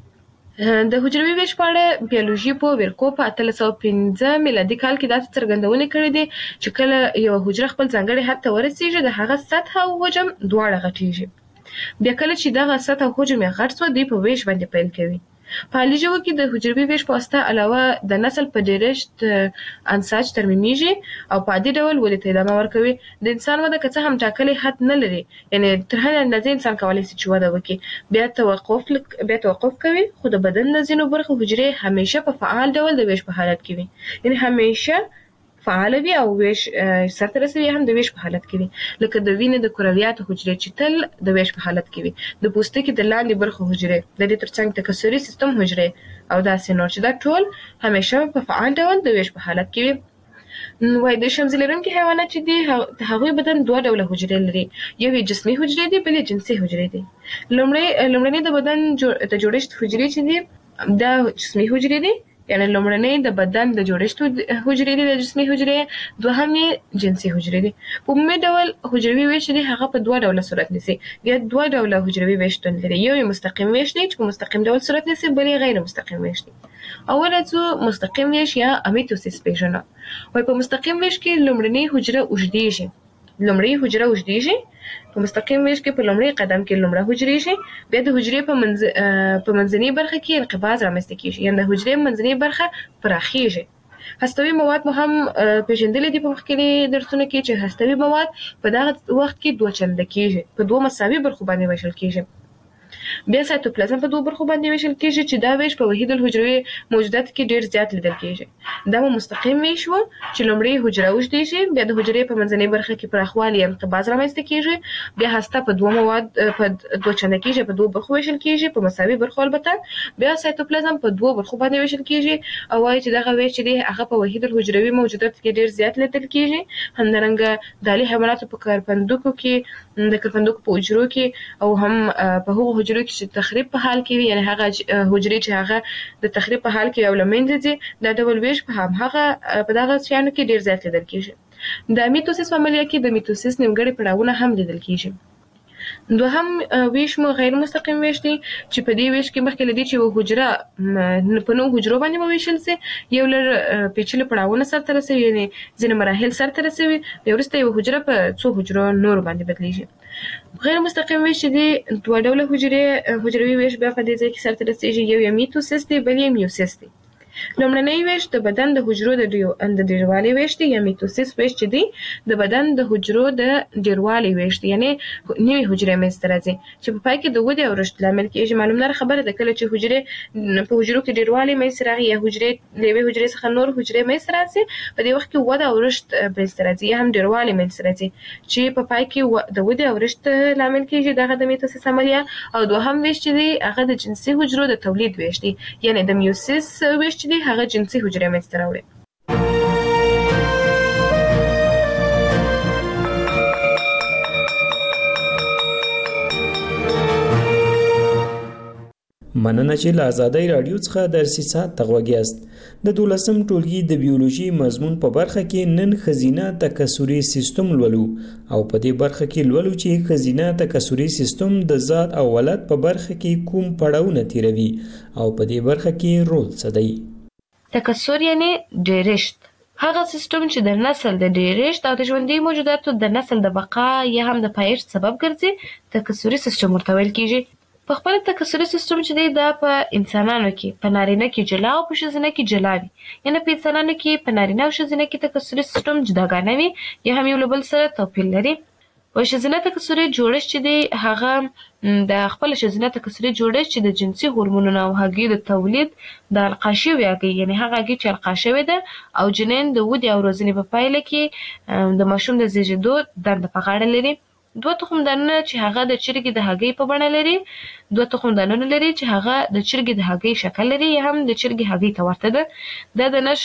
د حجروي ویش په اړه بیولوژي په ویرکو په اتلس سوه پنځه میلادي کال کې داسې څرګندونې کړې دي چې کله یوه حجره خپل ځانګړي حد ته ورسېږي د هغه سطحه او حجم دواړه غټېږي. بیا کله چې دغه سطحه او حجم یې غټ سوه دوی په ویش باندې پیل کوي. په حالي ژوو کې د حجروي ویش په واسطه علاوه د نسل په ډېرښت انساج ترمیمیږي او په عادي ډول ودې ته ادامه ورکوي. د انسان وده که څه هم ټاکلی حد نه لري، یعنې تر هرې اندازې انسان کولی شي چې وده وکړي، بیا توقف بیا توقف کوي، خو د بدن د ځینو برخو حجرې همیشه په فعال ډول د ویش په حالت کې وي. یعنې همیشه فعاله وي او ویش سرته رسوي هم د ویش په حالت کې وي. لکه د وینې د کرویاتو حجرې چې تل د ویش په حالت کې وي، د پوستکي د لاندې برخو حجرې، د دې ترڅنګ تکثري سیستم حجرې او داسې نور چې دا ټول همیشه په فعال ډول د ویش په حالت کې وي. وایي د شمزي لرونکي حیوانات چې دي د هغوی بدن دوه ډوله حجرې لري، یو یې جسمي حجرې دي، بل یې جنسي حجرې دي. لومړنۍ د بدن د جوړښت حجرې چې دي دا جسمي حجرې دي، یعنې لومړنۍ د بدن د جوړښت حجرې دي د جسمي حجرې، دوهم یې جنسي حجرې دي. په عمومي ډول حجروي ویش دی هغه په دوه ډوله صورت نیسي. یا دوه ډوله حجروي ویش شتون لري، یو یې مستقیم ویش دی چې په مستقیم ډول صورت نیسي، بل یې غیر مستقیم ویش دی. اول راځو مستقیم ویش یا امیتوسیس پیژنو. وایي په مستقیم ویش کې لومړنۍ حجره اوږدېږي، لومړۍ حجره اوږدېږي. په مستقیم ویش کې په لومړي قدم کې لومړه حجرې شي، بیا د حجرې په منځ په منځنۍ برخه کې انقباض رامنځته کېږي، یعنې د حجرې منځنۍ برخه پراخېږي. هستوي مواد مو هم پېژندلي دي په مخکیني درسونو کې چې هستوي مواد په دغه وخت کې دوه چنده کېږي، په دوه مساوي برخو باندې ویشل کېږي. بیا سایتوپلازم په دوه برخو باندې ویشل کېږي چې دا ویش په وحید الحجروي موجوداتو کې ډېر زیات لیدل کېږي. دا مو مستقیم ویش و چې لومړی حجره اوږدېږي، بیا د حجرې په منځنۍ برخه کې پراخوالی یا انقباض رامنځته کېږي، بیا هسته په دوه مواد په دوه چنده کېږي، په دوه برخو ویشل کېږي، په مساوي برخو البته. بیا سایتوپلازم په دوه برخو باندې ویشل کېږي او وایي چې دغه ویش چې دی هغه په وحید الحجروي موجوداتو کې ډېر زیات لیدل کېږي. همدارنګه دالي حیواناتو په کرپندوکو کې د کرپندوکو په حجرو کې او هم په هغو حجرو کې چې تخریب په حال کې وي، یعنې هغه حجرې چې هغه د تخریب په حال کې او له منځه ځي، دا ډول ویش په همهغه په دغه شیانو کې ډېر زیات لیدل کېږي. د میټوسیس په عملیه کې د میټوسیس نیمګړي پړاوونه هم لیدل کیږي. دوهم ویش مو غیر مستقیم ویش دی چې په دې ویش کې مخکې لدی چې و حجره په نو حجرو باندې وویشل سي یو لر پیچلي پړاوونه سره تر رسوي یعنی ځینې مراحل سره تر رسوي بیا وروسته یو حجره په څو حجرو نور باندې بدلیږي. غیر مستقیم ویش دی دوه ډوله حجرې حجروي ویش بیا په دې ځای کې سره تر رسیږي یو یې میټوسیس دی بل یې میوسیس دی. لومړنی ویش د بدن د حجرو د ډیروالي ویش دی یا میټوسیس ویش چې دی د بدن د حجرو د ډیروالي ویش دی یعنی نوې حجرې منځته راځي چې په پای کې د ودې او رشد لامل کېږي. معلومه خبره ده کله چې حجرې په حجرو کې ډیروالي منځته راغی یا حجرې له یوې حجرې څخه نور حجرې منځته راځي په دې وخت کې وده او رشد منځته راځي یا هم ډیروالي منځته راځي چې په پای کې د ودې او رشد لامل کېږي. دغه د میټوسیس عملیه. او دوهم ویش چې دی هغه د جنسي حجرو د تولید ویش دی یعنی د میوسیس ویش دی هغه جنسي حجرې منځته راوړي. مننه چې له آزادۍ راډیو څخه درسي ساعت ته غوږ یاست. د دولسم ټولګي د بیولوژي مضمون په برخه کې نن ښځینه تکثري سیستم لولو او په دې برخه کې لولو چې ښځینه تکثري سیستم د ذات او ولادت په برخه کې کوم پړاوونه تیروي او په دې برخه کې رول څه دی. تکثر یعنی ډیرشت هغه سیستم چې د نسل د ډیرشت او د ژوندي موجوداتو د نسل د بقا یا هم د پایښت سبب ګرځي تکثري سیستم ورته ویل کیږي. په خپل تکثري سیستم چې دی دا په انسانانو کې په نارینه کې جلا او په ښځینه کې جلا وي یعنی په انسانانو کې په نارینه او ښځینه کې تکثري سیستم جداګانه وي یا هم یو له بل سره توپیر لري. په ښځینه تکثري جوړښت چې دی هغه د خپل ښځینه تکثري جوړښت چې د جنسي هورمونونو او هګۍ د تولید د القا شوې هګۍ یعنی هغه هګۍ چې القا شوې ده او جنین د ودې او روزنې په پایله کې د ماشوم د زیږېدو دنده په غاړه لري. دوه تخم دانونه چې هغه د چرګې د هګۍ په بڼه لري دوه تخم دانونه لري چې هغه د چرګې د هګۍ شکل لري یا هم د چرګې هګۍ ته ورته ده. دا د نش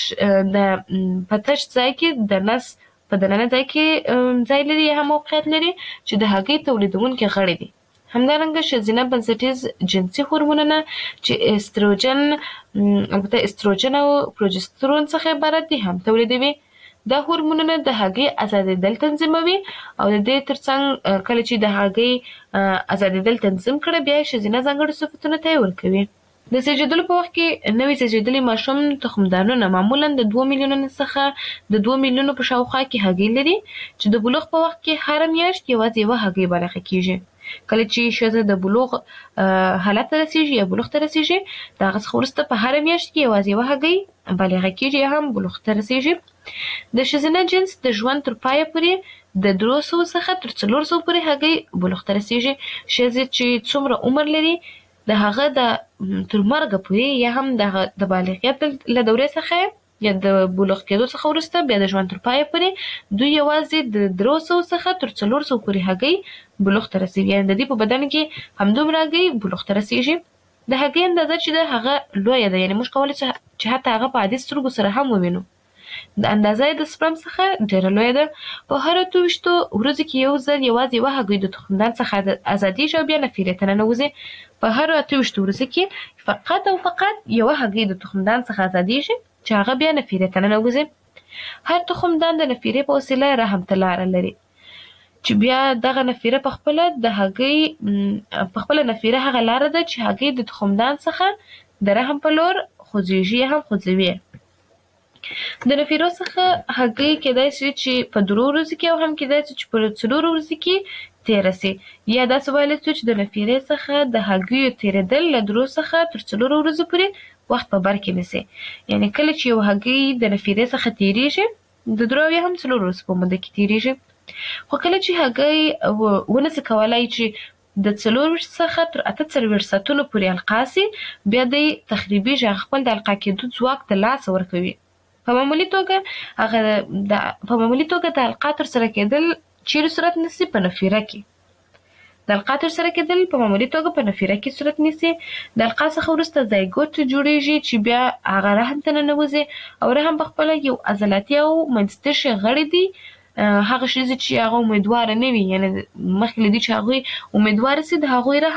د په تش ځای کې د نس په دننه ځای کې ځای لري یا هم موقعیت لري چې د هګۍ تولیدونکي غړي دي. همدارنګه ښځینه بنسټیز جنسي هورمونونه چې استروجن البته استروجن او پروجسترون څخه عبارت دي هم تولیدوي. دا هورمونونه د هګۍ ازادېدل تنظیموي او د دې ترڅنګ کله چې د هګۍ ازادېدل تنظیم کړي بیا ښځینه ځانګړي صفتونه ته یې ورکوي. د زیږېدلو په وخت کې نوي زیږېدلي ماشوم تخمدانونه معمولا د دوه میلیونو څخه د دوه میلیونو په شاوخوا کې هګۍ لري چې د بلوغ په وخت کې هره میاشت یوازې یوه هګۍ بالغه کیږي. کله چې ښځه د بلوغ حالت ته رسیږي یا بلوغ ته رسیږي د هغه څخه وروسته په هره میاشت کې یوازې یوه هګۍ بالغه کیږي یا هم بلوغ ته رسیږي. د ښځینه جنس د ژوند تر پایه پورې د درې سوو څخه تر څلور سوو پورې هګۍ بلوغ ته رسیږي. ښځې چې څومره عمر لري د هغه د تر مرګه پورې یا هم د بالغیت له دورې څخه یا د بلوغ کېدو څخه وروسته بیا د ژوند تر پایه پورې دوی یوازې د درې سوو څخه تر څلور سوو پورې هګۍ بلوغ ته رسیږي یعنې د دې په بدن کې همدومره هګۍ بلوغ ته رسیږي. د هګۍ اندازه چې ده هغه لویه ده یعنې موږ کولی چې حتی هغه په عادي سترګو سره هم ووینو. د اندازه د سپرم څخه ډیره لویه ده. په هر اته ویشتو ورځو کې یو ځل یوازې یوه هګۍ د تخمدان څخه ازادیږي او بیا نفیرې ته ننوځي. په هر اته ویشتو ورځو کې فقط او فقط یوه هګۍ د تخمدان څخه ازادیږي چې هغه بیا نفیرې ته ننوځي. هر تخمدان د نفیرې په وسیله رحم ته لاره لري چې بیا دغه نفیره په خپله د هګۍ په خپله نفیره هغه لاره ده چې هګۍ د تخمدان څخه د رحم په لور خوځېږي هم خوځوي. د نفیرو څخه هګۍ کېدای شي چې په درو ورځو کې او هم کېدای شي چې په څلورو ورځو کې تېره سي یا داسې ویلی شو چې د نفیرې څخه د هګیو تېرېدل له درو څخه تر څلورو ورځو پورې وخت په بر کې نیسي. یعنې کله چې یو هګۍ د نفیرې څخه تېرېږي د درو یا هم څلورو ورځو په موده کې تېرېږي. خو کله چې هګۍ ونسي کولی چې د څلور څخه تر اته څلوېښت ساعتونو پورې القا سي بیا دی تخریبېږي هغه خپل د القا کېدو ځواک ته لاس ورکوي. په معمولي توګه هغه د په معمولي توګه د القا ترسره کېدل چیرې صورت نیسي په نفیره کې د القا ترسره کېدل په معمولي توګه په نفیره کې صورت نیسي. د القا څخه وروسته زایګوت جوړېږي چې بیا هغه رحم ته ننوځي او رحم په خپله یو عضلاتي او منځتشي غړي دي. هغه ښځې چې هغه امیدواره نه وي یعنې مخکې له دې چې هغوی امیدواره سي د هغوی رحم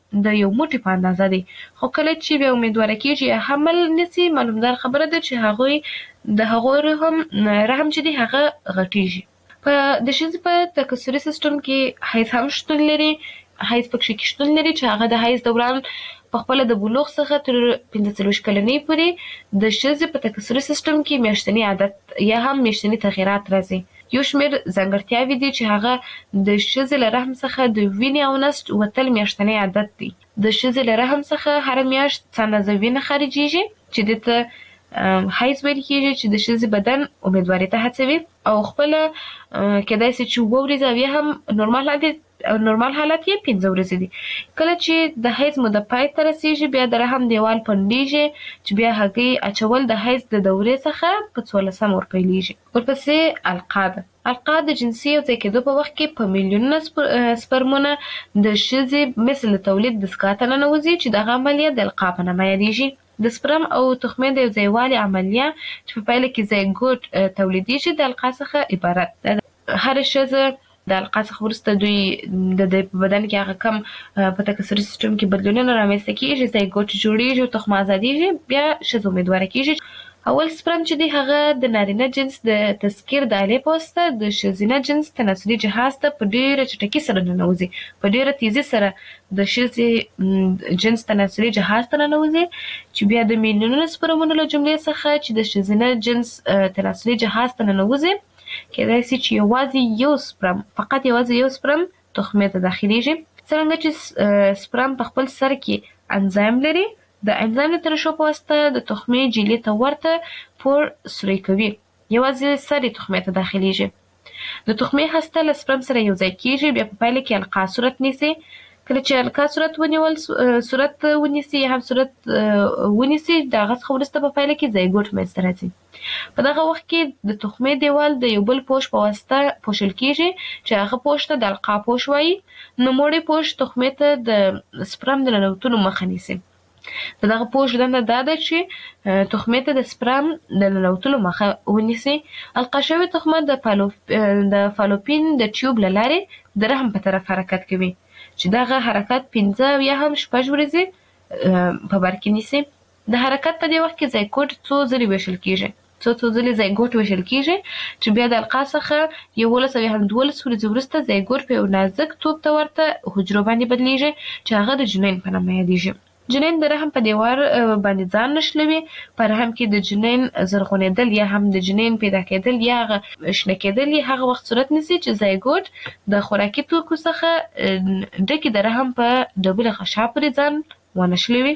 د یو موټي په اندازه دی، خو کله چې بیا امیدواره کېږي حمل نسی، معلومدار خبره ده چې هغوی د هغوی رحم رحم چې دی هغه غټېږي. په د ښځې په تکثري سیستم کې حیض هم شتون لري. حیض پکې کې شتون لري چې هغه د حیض دوران په خپله د بلوغ څخه تر پنځه څلوېښت کلنۍ پورې د ښځې په تکثري سیستم کې میاشتني عادت یا هم میاشتني تغیرات راځي. یو شمېر ځانګړتیاوې دي چې هغه د ښځې له رحم څخه د وینې او نسج وتل میاشتنی عادت دی. د ښځې له رحم څخه هره میاشت څه اندازه وینه خارجېږي چې دې ته حیض ویل کېږي، چې د ښځې بدن امیدوارۍ ته هڅوي او خپله کېدای سي چې اووه ورځې او یا هم نورمال حالت نورمال حالت یې پنځه ورځې دي. کله چې د حیض موده پای ته رسېږي بیا د رحم دیوال پنډېږي چې بیا هګۍ اچول د حیض د دورې څخه په څوارلسم ورپیلېږي. ورپسې القا ده. القا د جنسي یو ځای کېدو په وخت کې په میلیونونه سپرمونه د ښځې مثل د تولید دستګاه ته ننوځي چې دغه عملیه د القا په نامه یادېږي. د سپرم او تخمې د یو ځایوالي عملیه چې په پایله کې زایګوټ تولیدېږي د القا څخه عبارت ده. هره ښځه د القا څخه وروسته دوی د دوی په بدن کې هغه کم په تکثري سیستم کې بدلونونه رامنځته کېږي، زایګوټ جوړېږي او تخمه ازادېږي، بیا ښځه امیدواره کېږي. اول سپرم چې دی هغه د نارینه جنس د تذکیر د آلې په واسطه د ښځینه جنس تناسلي جهاز ته په ډېره چټکۍ سره ننوځي، په ډېره تیزي سره د ښځې جنس تناسلي جهاز ته ننوځي چې بیا د میلیونونو سپرمونو له جملې څخه چې د ښځینه جنس تناسلي جهاز ته ننوځي کېدای سي چې یوازې یو سپرم فقط یوازې یو سپرم تخمې ته داخلېږي. څرنګه چې سپرم په خپل سر کې انزایم لري، د انزایم د ترشح په واسطه د تخمې جیلې ته ورته پور سوری کوي، یوازې سر یې تخمې ته داخلېږي. د تخمې هسته له سپرم سره یو ځای کېږي، بیا په پایله کې القا صورت نیسي. کله چې القا صورت ونیول صورت ونیسي یا هم صورت ونیسي د هغه څخه وروسته په پایله کې زایګوټ منځته راځي. په دغه وخت کې د تخمې دیوال د یو بل پوښ په واسطه پوښل کېږي چې هغه پوښ ته د القا پوښ وایي. نوموړی پوښ تخمې ته د سپرم د ننوتلو مخه نیسي. د دغه پوښ دنده دا ده چې تخمې ته د سپرم د ننوتلو مخه ونیسي. القا شوې تخمه د د فالوپین د ټیوب له لارې د رحم په طرف حرکت کوي چې دغه حرکت پنځه یا هم شپږ ورځې په بر کې نیسي. د حرکت په دې وخت کې زایګوټ څو ځلې ویشل کېږي څو څو ځلې زایګوټ ویشل کېږي چې بیا د القا څخه یولس او یا هم دولس ورځې وروسته زایګوټ په یو نازک توپ ته ورته حجرو باندې بدلیږي چې هغه د جنین په نامه یادېږي. جنین د رحم په دیوار باندې ځان نښلوي. په رحم کې د جنین زرغونېدل یا هم د جنین پیدا کېدل یا شنه کېدل هغه وخت صورت نیسي چې زایګوټ د خوراکي توکو څخه ډکې د رحم په ډبله غشا پورې ځان ونښلوي.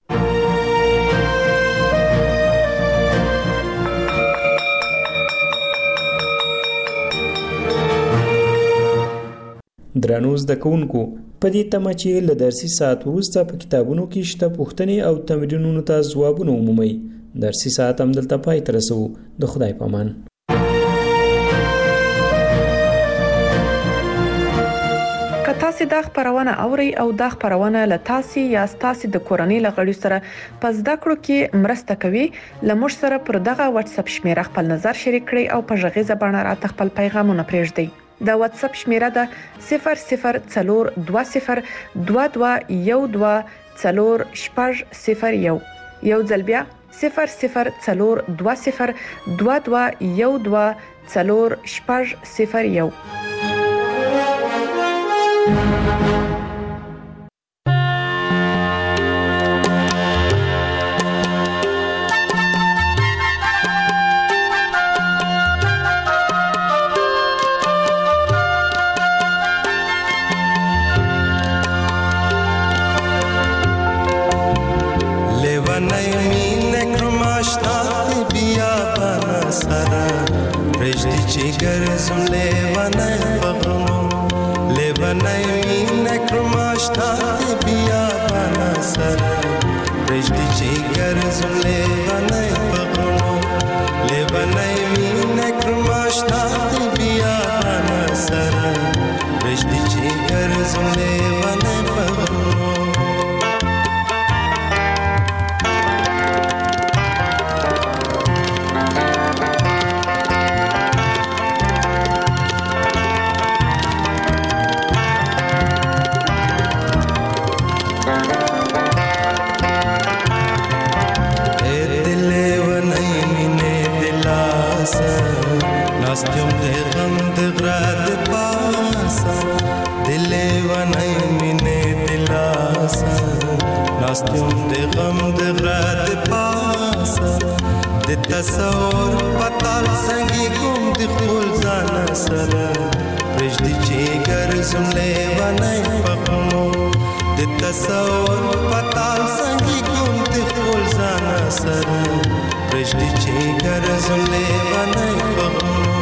درنو زده کوونکو، په دې تمه چې له درسي ساعت وروسته په کتابونو کې شته پوښتنې او تمرینونو ته ځوابونه ومومئ. درسي ساعت همدلته پای ته رسوو. د خدای په امان. که تاسو دا خبرونه اورئ او دا خبرونه له تاسو یا تاسو د کورنۍ لغړي سره په زده کړو کې مرسته کوي، لمر سره پر دغه واتس اپ شمیره خپل نظر شریک کړئ او په غږیزه بڼه راته خپل پیغامونه پرېږدئ. د واتس اپ شمیره ده صفر صفر څلور دوه صفر دوه دوه یو دوه څلور شپږ صفر یو. یو ځل بیا صفر صفر څلور دوه صفر دوه دوه یو دوه څلور شپږ صفر یو. غم د غره د پاسه د تصور پتال څنګه کوم د خپل ځان سره پرېږدي چې ګرځم لیونی په غمو د تصور پتال څنګه کوم د خپل ځان سره پرېږدي چې ګرځم لیونی په غمو